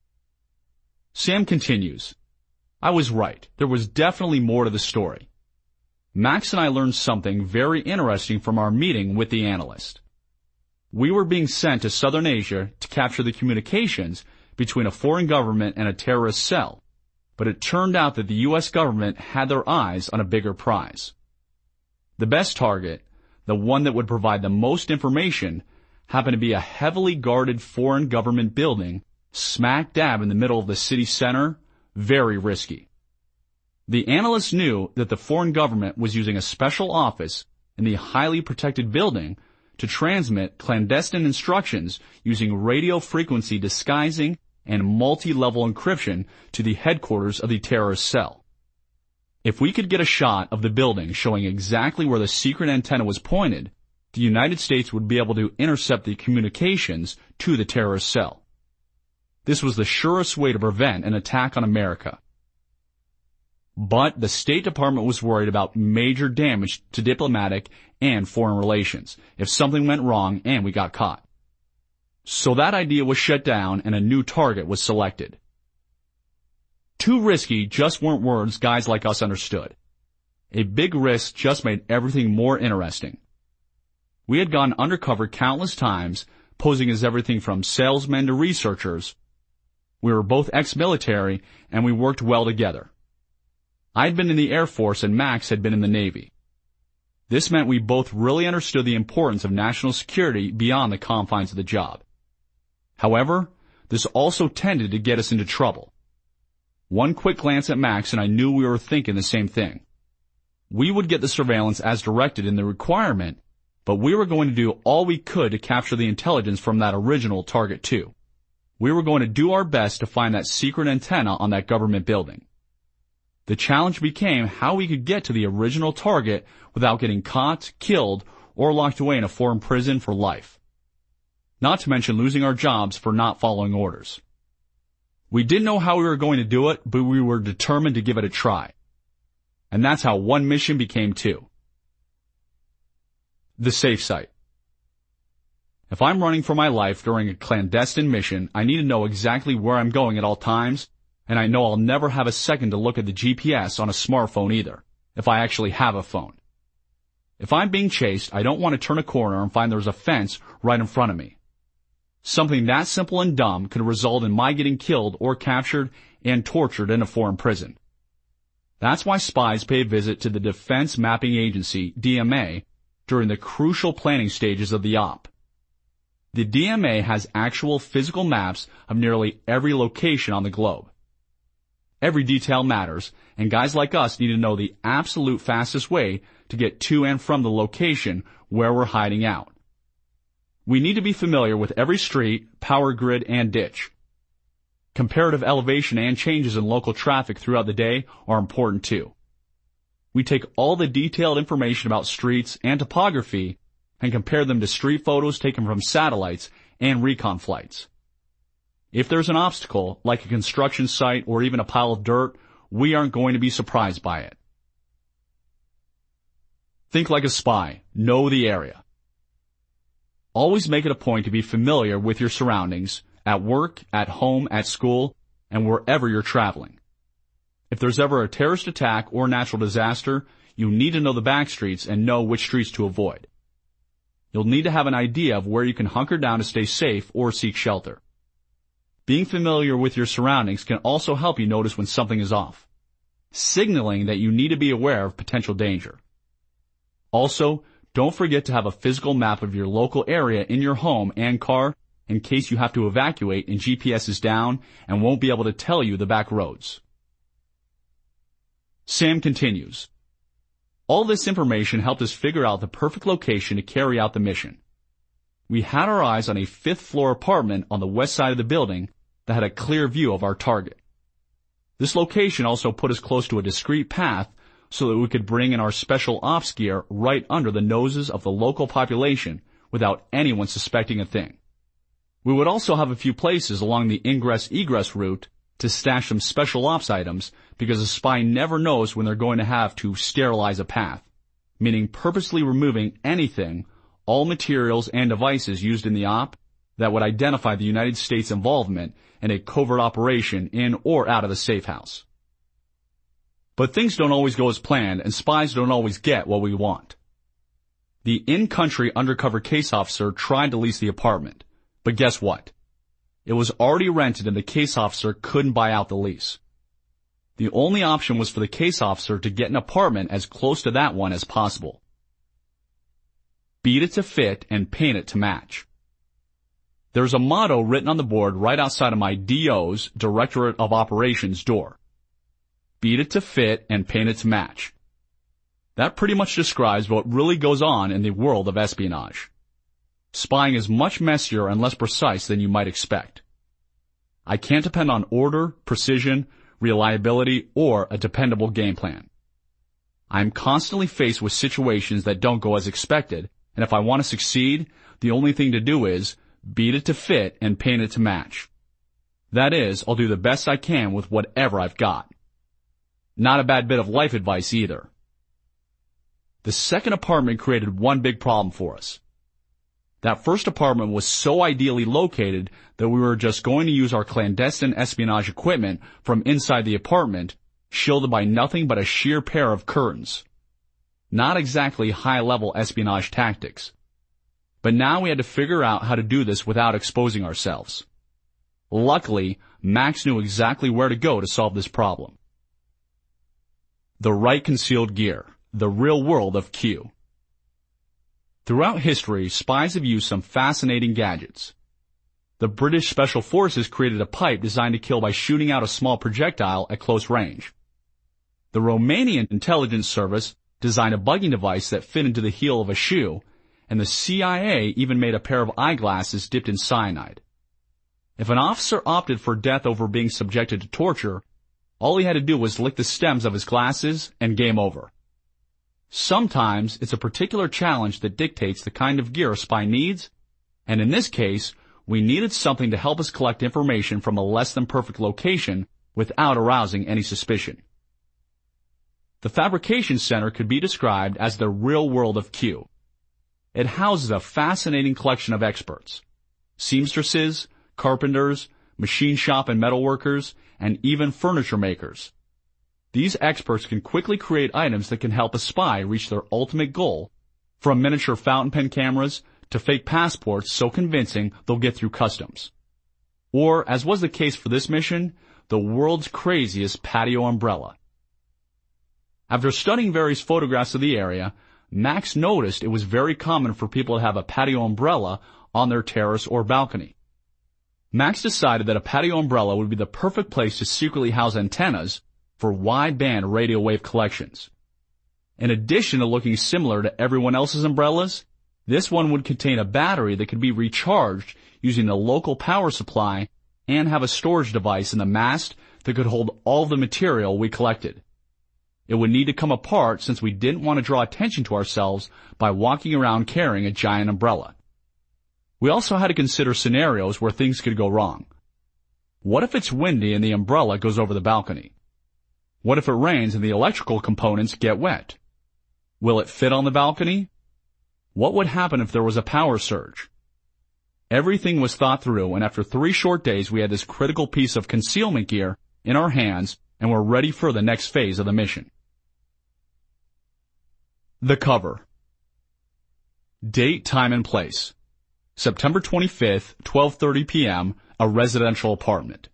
S2: Sam continues, I was right. There was definitely more to the story. Max and I learned something very interesting from our meeting with the analyst. We were being sent to Southern Asia to capture the communications between a foreign government and a terrorist cell, but it turned out that the U.S. government had their eyes on a bigger prize. The best target, the one that would provide the most information, happened to be a heavily guarded foreign government building smack dab in the middle of the city center, very risky. The analysts knew that the foreign government was using a special office in the highly protected building to transmit clandestine instructions using radio frequency disguising and multi-level encryption to the headquarters of the terrorist cell. If we could get a shot of the building showing exactly where the secret antenna was pointed, the United States would be able to intercept the communications to the terrorist cell. This was the surest way to prevent an attack on America. But the State Department was worried about major damage to diplomatic and foreign relations if something went wrong and we got caught. So that idea was shut down and a new target was selected. Too risky just weren't words guys like us understood. A big risk just made everything more interesting. We had gone undercover countless times, posing as everything from salesmen to researchers. We were both ex-military and we worked well together. I'd been in the Air Force and Max had been in the Navy. This meant we both really understood the importance of national security beyond the confines of the job. However, this also tended to get us into trouble. One quick glance at Max and I knew we were thinking the same thing. We would get the surveillance as directed in the requirement, but we were going to do all we could to capture the intelligence from that original target too. We were going to do our best to find that secret antenna on that government building. The challenge became how we could get to the original target without getting caught, killed, or locked away in a foreign prison for life. Not to mention losing our jobs for not following orders. We didn't know how we were going to do it, but we were determined to give it a try. And that's how one mission became two. The safe site. If I'm running for my life during a clandestine mission, I need to know exactly where I'm going at all times, and I know I'll never have a second to look at the GPS on a smartphone either, if I actually have a phone. If I'm being chased, I don't want to turn a corner and find there's a fence right in front of me. Something that simple and dumb could result in my getting killed or captured and tortured in a foreign prison. That's why spies pay a visit to the Defense Mapping Agency, DMA, during the crucial planning stages of the op. The DMA has actual physical maps of nearly every location on the globe. Every detail matters, and guys like us need to know the absolute fastest way to get to and from the location where we're hiding out. We need to be familiar with every street, power grid, and ditch. Comparative elevation and changes in local traffic throughout the day are important too. We take all the detailed information about streets and topography and compare them to street photos taken from satellites and recon flights. If there's an obstacle, like a construction site or even a pile of dirt, we aren't going to be surprised by it. Think like a spy. Know the area. Always make it a point to be familiar with your surroundings, at work, at home, at school, and wherever you're traveling. If there's ever a terrorist attack or natural disaster, you need to know the back streets and know which streets to avoid. You'll need to have an idea of where you can hunker down to stay safe or seek shelter. Being familiar with your surroundings can also help you notice when something is off, signaling that you need to be aware of potential danger. Also, don't forget to have a physical map of your local area in your home and car in case you have to evacuate and GPS is down and won't be able to tell you the back roads. Sam continues. All this information helped us figure out the perfect location to carry out the mission. We had our eyes on a 5th-floor apartment on the west side of the building that had a clear view of our target. This location also put us close to a discreet path so that we could bring in our special ops gear right under the noses of the local population without anyone suspecting a thing. We would also have a few places along the ingress-egress route to stash some special ops items because a spy never knows when they're going to have to sterilize a path, meaning purposely removing anything, all materials and devices used in the op that would identify the United States' involvement in a covert operation in or out of the safe house. But things don't always go as planned, and spies don't always get what we want. The in-country undercover case officer tried to lease the apartment, but guess what? It was already rented and the case officer couldn't buy out the lease. The only option was for the case officer to get an apartment as close to that one as possible. Beat it to fit and paint it to match. There's a motto written on the board right outside of my DO's, Directorate of Operations, door. Beat it to fit and paint it to match. That pretty much describes what really goes on in the world of espionage. Spying is much messier and less precise than you might expect. I can't depend on order, precision, reliability, or a dependable game plan. I'm constantly faced with situations that don't go as expected, and if I want to succeed, the only thing to do is beat it to fit and paint it to match. That is, I'll do the best I can with whatever I've got. Not a bad bit of life advice either. The second apartment created one big problem for us. That first apartment was so ideally located that we were just going to use our clandestine espionage equipment from inside the apartment, shielded by nothing but a sheer pair of curtains. Not exactly high-level espionage tactics. But now we had to figure out how to do this without exposing ourselves. Luckily, Max knew exactly where to go to solve this problem. The right concealed gear, the real world of Q. Throughout history, spies have used some fascinating gadgets. The British Special Forces created a pipe designed to kill by shooting out a small projectile at close range. The Romanian intelligence service designed a bugging device that fit into the heel of a shoe, and the CIA even made a pair of eyeglasses dipped in cyanide. If an officer opted for death over being subjected to torture, all he had to do was lick the stems of his glasses and game over. Sometimes it's a particular challenge that dictates the kind of gear a spy needs, and in this case, we needed something to help us collect information from a less than perfect location without arousing any suspicion. The fabrication center could be described as the real world of Q. It houses a fascinating collection of experts. Seamstresses, carpenters, machine shop and metalworkers, and even furniture makers. These experts can quickly create items that can help a spy reach their ultimate goal, from miniature fountain pen cameras to fake passports so convincing they'll get through customs. Or, as was the case for this mission, the world's craziest patio umbrella. After studying various photographs of the area, Max noticed it was very common for people to have a patio umbrella on their terrace or balcony. Max decided that a patio umbrella would be the perfect place to secretly house antennas for wide-band radio wave collections. In addition to looking similar to everyone else's umbrellas, this one would contain a battery that could be recharged using the local power supply and have a storage device in the mast that could hold all the material we collected. It would need to come apart since we didn't want to draw attention to ourselves by walking around carrying a giant umbrella. We also had to consider scenarios where things could go wrong. What if it's windy and the umbrella goes over the balcony? What if it rains and the electrical components get wet? Will it fit on the balcony? What would happen if there was a power surge? Everything was thought through, and after 3 short days we had this critical piece of concealment gear in our hands and were ready for the next phase of the mission. The cover. Date, time, and place. September 25th, 12:30 p.m., a residential apartment.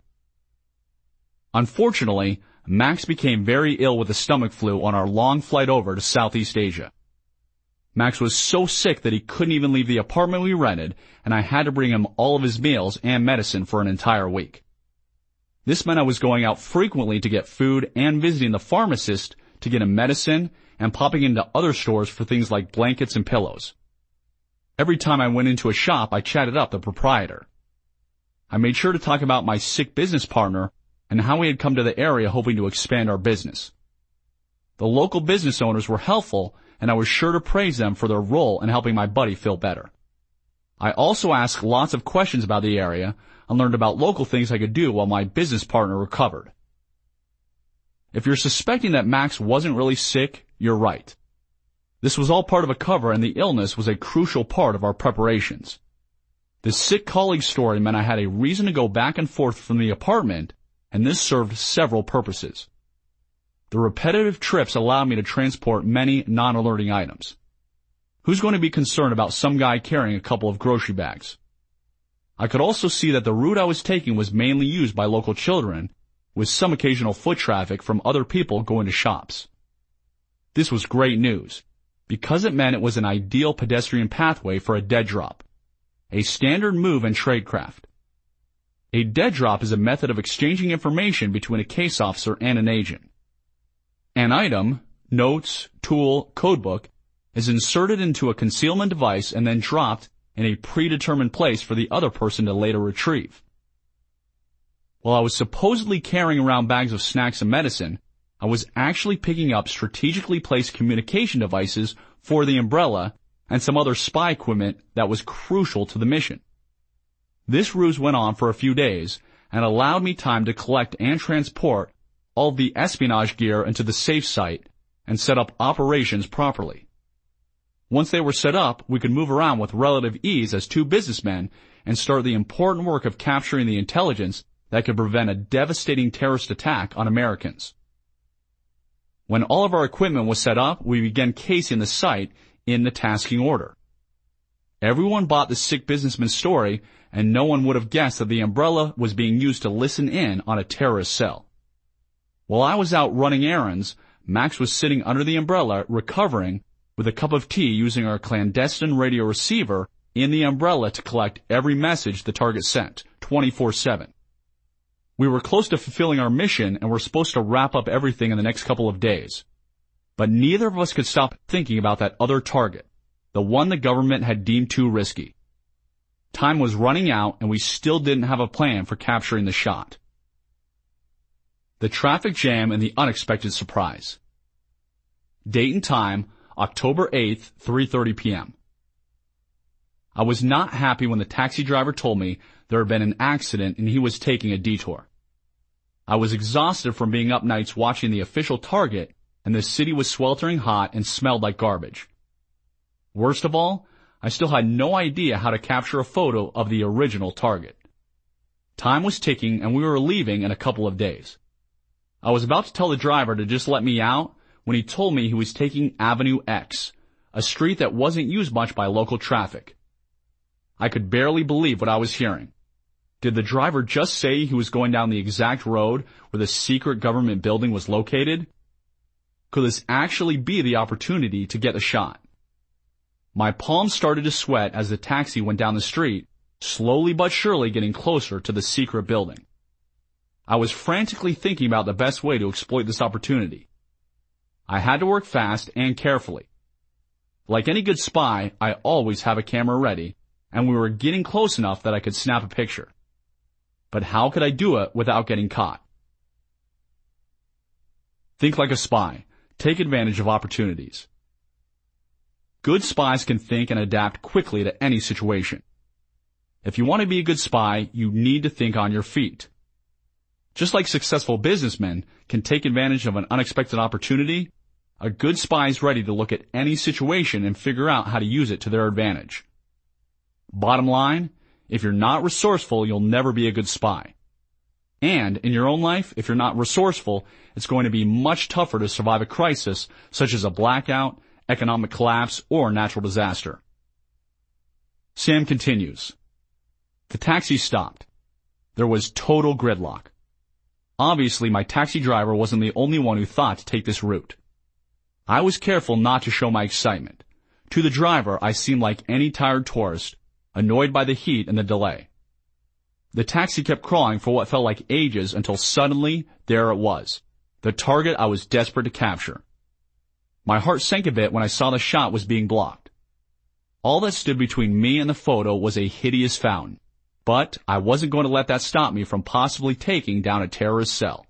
S2: Unfortunately, Max became very ill with the stomach flu on our long flight over to Southeast Asia. Max was so sick that he couldn't even leave the apartment we rented, and I had to bring him all of his meals and medicine for an entire week. This meant I was going out frequently to get food and visiting the pharmacist to get him medicine and popping into other stores for things like blankets and pillows. Every time I went into a shop, I chatted up the proprietor. I made sure to talk about my sick business partner and how we had come to the area hoping to expand our business. The local business owners were helpful, and I was sure to praise them for their role in helping my buddy feel better. I also asked lots of questions about the area and learned about local things I could do while my business partner recovered. If you're suspecting that Max wasn't really sick, you're right. This was all part of a cover, and the illness was a crucial part of our preparations. The sick colleague story meant I had a reason to go back and forth from the apartment, and this served several purposes. The repetitive trips allowed me to transport many non-alerting items. Who's going to be concerned about some guy carrying a couple of grocery bags? I could also see that the route I was taking was mainly used by local children, with some occasional foot traffic from other people going to shops. This was great news, because it meant it was an ideal pedestrian pathway for a dead drop, a standard move in tradecraft. A dead drop is a method of exchanging information between a case officer and an agent. An item, notes, tool, codebook, is inserted into a concealment device and then dropped in a predetermined place for the other person to later retrieve. While I was supposedly carrying around bags of snacks and medicine, I was actually picking up strategically placed communication devices for the umbrella and some other spy equipment that was crucial to the mission. This ruse went on for a few days and allowed me time to collect and transport all of the espionage gear into the safe site and set up operations properly. Once they were set up, we could move around with relative ease as two businessmen and start the important work of capturing the intelligence that could prevent a devastating terrorist attack on Americans. When all of our equipment was set up, we began casing the site in the tasking order. Everyone bought the sick businessman's story, and no one would have guessed that the umbrella was being used to listen in on a terrorist cell. While I was out running errands, Max was sitting under the umbrella recovering with a cup of tea using our clandestine radio receiver in the umbrella to collect every message the target sent, 24/7. We were close to fulfilling our mission and were supposed to wrap up everything in the next couple of days. But neither of us could stop thinking about that other target, the one the government had deemed too risky. Time was running out and we still didn't have a plan for capturing the shot. The traffic jam and the unexpected surprise. Date and time, October 8th, 3:30 p.m. I was not happy when the taxi driver told me there had been an accident and he was taking a detour. I was exhausted from being up nights watching the official target, and the city was sweltering hot and smelled like garbage. Worst of all, I still had no idea how to capture a photo of the original target. Time was ticking and we were leaving in a couple of days. I was about to tell the driver to just let me out when he told me he was taking Avenue X, a street that wasn't used much by local traffic. I could barely believe what I was hearing. Did the driver just say he was going down the exact road where the secret government building was located? Could this actually be the opportunity to get the shot? My palms started to sweat as the taxi went down the street, slowly but surely getting closer to the secret building. I was frantically thinking about the best way to exploit this opportunity. I had to work fast and carefully. Like any good spy, I always have a camera ready, and we were getting close enough that I could snap a picture. But how could I do it without getting caught? Think like a spy. Take advantage of opportunities. Good spies can think and adapt quickly to any situation. If you want to be a good spy, you need to think on your feet. Just like successful businessmen can take advantage of an unexpected opportunity, a good spy is ready to look at any situation and figure out how to use it to their advantage. Bottom line, if you're not resourceful, you'll never be a good spy. And in your own life, if you're not resourceful, it's going to be much tougher to survive a crisis such as a blackout, economic collapse, or natural disaster. Sam continues. The taxi stopped. There was total gridlock. Obviously, my taxi driver wasn't the only one who thought to take this route. I was careful not to show my excitement. To the driver, I seemed like any tired tourist, annoyed by the heat and the delay. The taxi kept crawling for what felt like ages until suddenly, there it was, the target I was desperate to capture. My heart sank a bit when I saw the shot was being blocked. All that stood between me and the photo was a hideous fountain, but I wasn't going to let that stop me from possibly taking down a terrorist cell.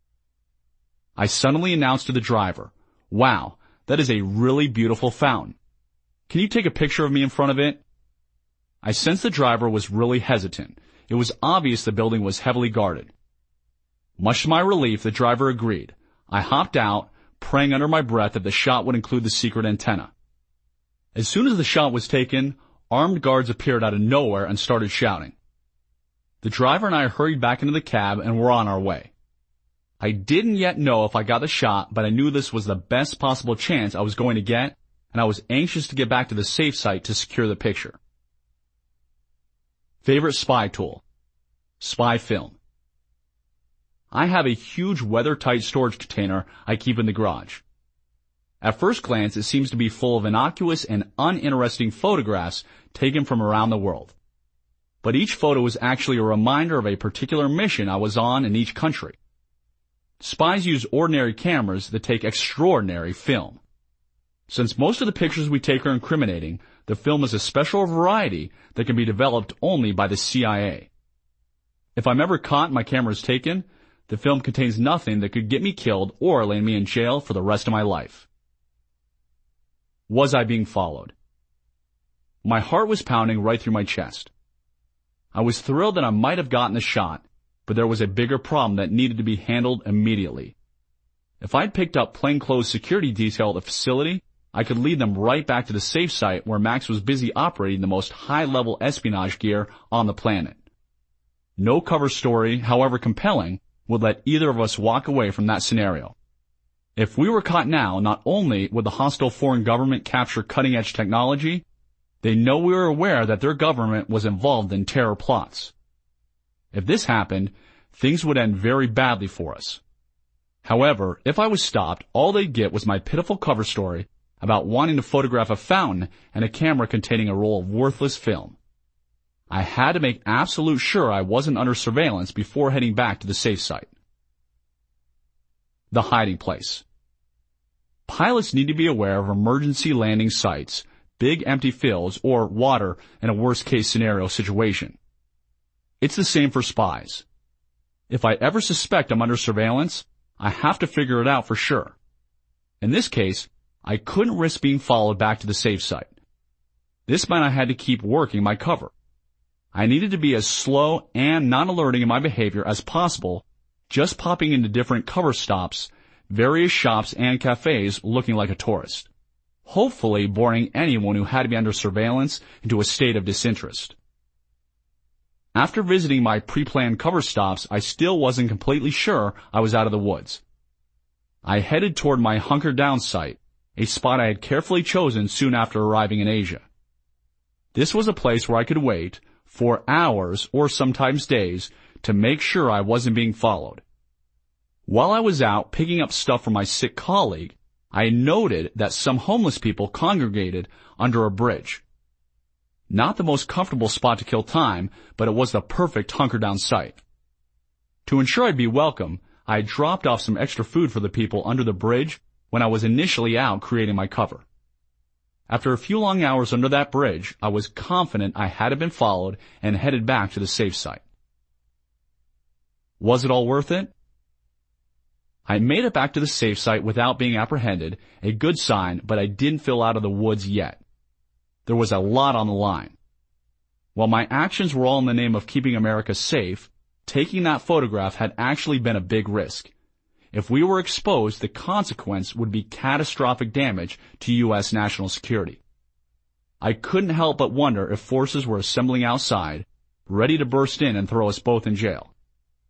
S2: I suddenly announced to the driver, "Wow, that is a really beautiful fountain. Can you take a picture of me in front of it?" I sensed the driver was really hesitant. It was obvious the building was heavily guarded. Much to my relief, the driver agreed. I hopped out, praying under my breath that the shot would include the secret antenna. As soon as the shot was taken, armed guards appeared out of nowhere and started shouting. The driver and I hurried back into the cab and were on our way. I didn't yet know if I got the shot, but I knew this was the best possible chance I was going to get, and I was anxious to get back to the safe site to secure the picture. Favorite spy tool? Spy film. I have a huge weather-tight storage container I keep in the garage. At first glance, it seems to be full of innocuous and uninteresting photographs taken from around the world. But each photo is actually a reminder of a particular mission I was on in each country. Spies use ordinary cameras that take extraordinary film. Since most of the pictures we take are incriminating, the film is a special variety that can be developed only by the CIA. If I'm ever caught and my camera is taken, the film contains nothing that could get me killed or land me in jail for the rest of my life. Was I being followed? My heart was pounding right through my chest. I was thrilled that I might have gotten the shot, but there was a bigger problem that needed to be handled immediately. If I'd picked up plainclothes security detail at the facility, I could lead them right back to the safe site where Max was busy operating the most high-level espionage gear on the planet. No cover story, however compelling, would let either of us walk away from that scenario. If we were caught now, not only would the hostile foreign government capture cutting-edge technology, they know we were aware that their government was involved in terror plots. If this happened, things would end very badly for us. However, if I was stopped, all they'd get was my pitiful cover story about wanting to photograph a fountain and a camera containing a roll of worthless film. I had to make absolute sure I wasn't under surveillance before heading back to the safe site. The hiding place. Pilots need to be aware of emergency landing sites, big empty fields, or water in a worst-case scenario situation. It's the same for spies. If I ever suspect I'm under surveillance, I have to figure it out for sure. In this case, I couldn't risk being followed back to the safe site. This meant I had to keep working my cover. I needed to be as slow and non-alerting in my behavior as possible, just popping into different cover stops, various shops and cafes looking like a tourist, hopefully boring anyone who had to be under surveillance into a state of disinterest. After visiting my pre-planned cover stops, I still wasn't completely sure I was out of the woods. I headed toward my hunker-down site, a spot I had carefully chosen soon after arriving in Asia. This was a place where I could wait for hours or sometimes days to make sure I wasn't being followed. While I was out picking up stuff for my sick colleague, I noted that some homeless people congregated under a bridge. Not the most comfortable spot to kill time, but it was the perfect hunker-down site. To ensure I'd be welcome, I dropped off some extra food for the people under the bridge when I was initially out creating my cover. After a few long hours under that bridge, I was confident I hadn't been followed and headed back to the safe site. Was it all worth it? I made it back to the safe site without being apprehended, a good sign, but I didn't feel out of the woods yet. There was a lot on the line. While my actions were all in the name of keeping America safe, taking that photograph had actually been a big risk. If we were exposed, the consequence would be catastrophic damage to U.S. national security. I couldn't help but wonder if forces were assembling outside, ready to burst in and throw us both in jail.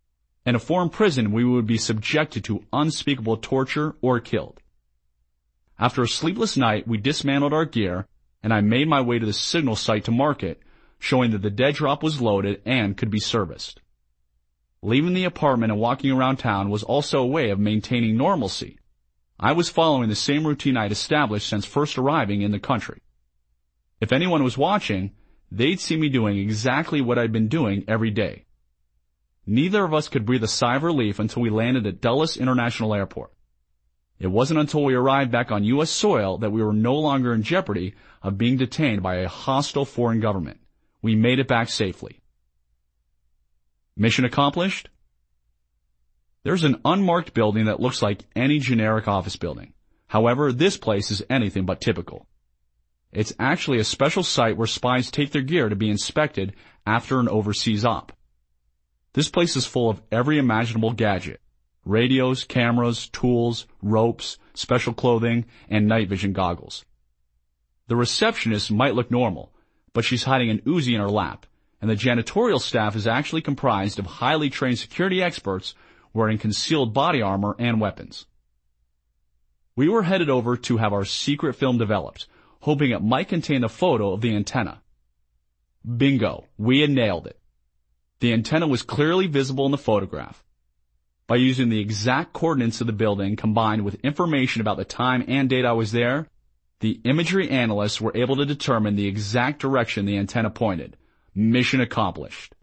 S2: In a foreign prison, we would be subjected to unspeakable torture or killed. After a sleepless night, we dismantled our gear, and I made my way to the signal site to mark it, showing that the dead drop was loaded and could be serviced. Leaving the apartment and walking around town was also a way of maintaining normalcy. I was following the same routine I had established since first arriving in the country. If anyone was watching, they'd see me doing exactly what I'd been doing every day. Neither of us could breathe a sigh of relief until we landed at Dulles International Airport. It wasn't until we arrived back on U.S. soil that we were no longer in jeopardy of being detained by a hostile foreign government. We made it back safely. Mission accomplished? There's an unmarked building that looks like any generic office building. However, this place is anything but typical. It's actually a special site where spies take their gear to be inspected after an overseas op. This place is full of every imaginable gadget: radios, cameras, tools, ropes, special clothing, and night vision goggles. The receptionist might look normal, but she's hiding an Uzi in her lap, and the janitorial staff is actually comprised of highly trained security experts wearing concealed body armor and weapons. We were headed over to have our secret film developed, hoping it might contain a photo of the antenna. Bingo, we had nailed it. The antenna was clearly visible in the photograph. By using the exact coordinates of the building combined with information about the time and date I was there, the imagery analysts were able to determine the exact direction the antenna pointed. Mission accomplished.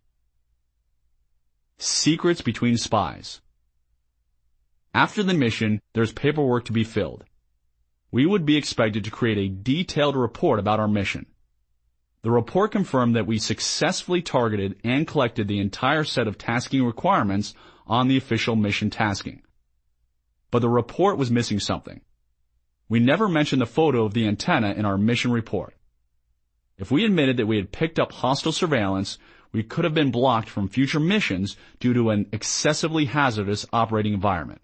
S2: Secrets between spies. After the mission, there's paperwork to be filled. We would be expected to create a detailed report about our mission. The report confirmed that we successfully targeted and collected the entire set of tasking requirements on the official mission tasking. But the report was missing something. We never mentioned the photo of the antenna in our mission report. If we admitted that we had picked up hostile surveillance, we could have been blocked from future missions due to an excessively hazardous operating environment.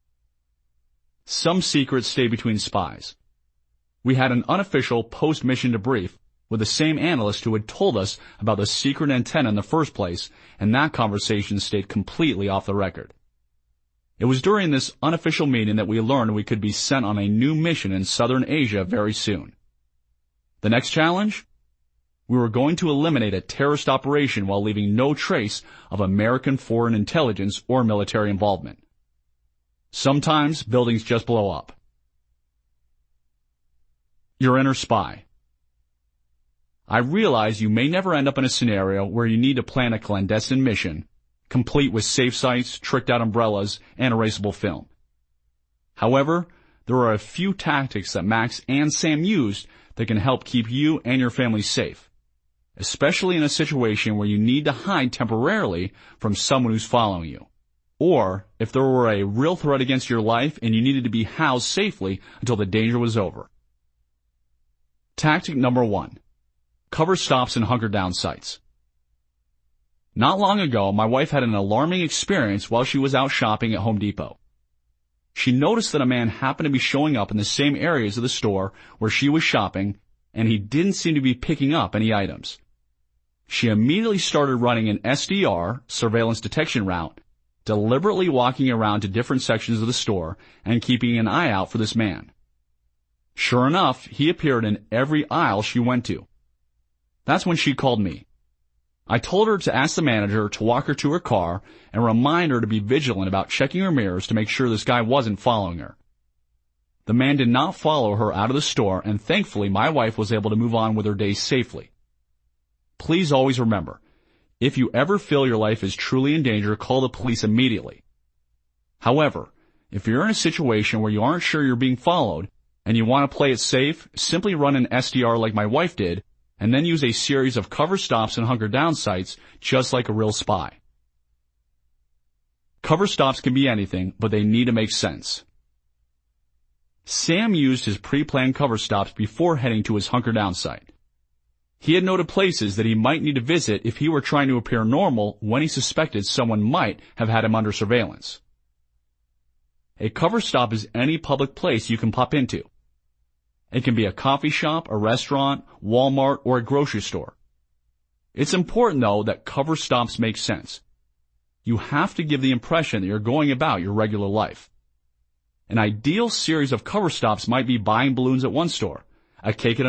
S2: Some secrets stay between spies. We had an unofficial post-mission debrief with the same analyst who had told us about the secret antenna in the first place, and that conversation stayed completely off the record. It was during this unofficial meeting that we learned we could be sent on a new mission in southern Asia very soon. The next challenge? We were going to eliminate a terrorist operation while leaving no trace of American foreign intelligence or military involvement. Sometimes buildings just blow up. Your inner spy. I realize you may never end up in a scenario where you need to plan a clandestine mission, complete with safe sites, tricked-out umbrellas, and erasable film. However, there are a few tactics that Max and Sam used that can help keep you and your family safe, especially in a situation where you need to hide temporarily from someone who's following you, or if there were a real threat against your life and you needed to be housed safely until the danger was over. Tactic number 1. Cover stops and hunker down sites. Not long ago, my wife had an alarming experience while she was out shopping at Home Depot. She noticed that a man happened to be showing up in the same areas of the store where she was shopping, and he didn't seem to be picking up any items. She immediately started running an SDR, surveillance detection route, deliberately walking around to different sections of the store and keeping an eye out for this man. Sure enough, he appeared in every aisle she went to. That's when she called me. I told her to ask the manager to walk her to her car and remind her to be vigilant about checking her mirrors to make sure this guy wasn't following her. The man did not follow her out of the store, and thankfully my wife was able to move on with her day safely. Please always remember, if you ever feel your life is truly in danger, call the police immediately. However, if you're in a situation where you aren't sure you're being followed and you want to play it safe, simply run an SDR like my wife did, and then use a series of cover stops and hunker down sites just like a real spy. Cover stops can be anything, but they need to make sense. Sam used his pre-planned cover stops before heading to his hunker down site. He had noted places that he might need to visit if he were trying to appear normal when he suspected someone might have had him under surveillance. A cover stop is any public place you can pop into. It can be a coffee shop, a restaurant, Walmart, or a grocery store. It's important, though, that cover stops make sense. You have to give the impression that you're going about your regular life. An ideal series of cover stops might be buying balloons at one store, a cake at